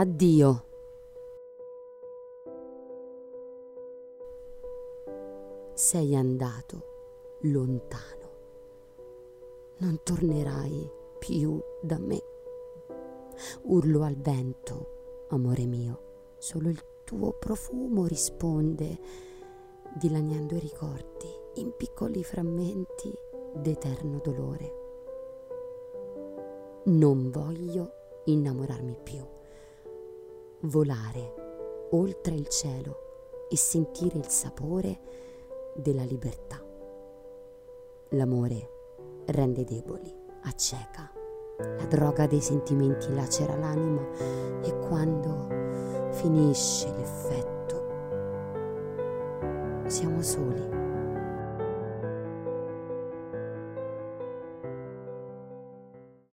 Addio. Sei andato lontano. Non tornerai più da me. Urlo al vento, amore mio, solo il tuo profumo risponde, dilaniando i ricordi in piccoli frammenti d'eterno dolore. Non voglio innamorarmi più, volare oltre il cielo e sentire il sapore della libertà. L'amore rende deboli, acceca. La droga dei sentimenti lacera l'anima e quando finisce l'effetto siamo soli.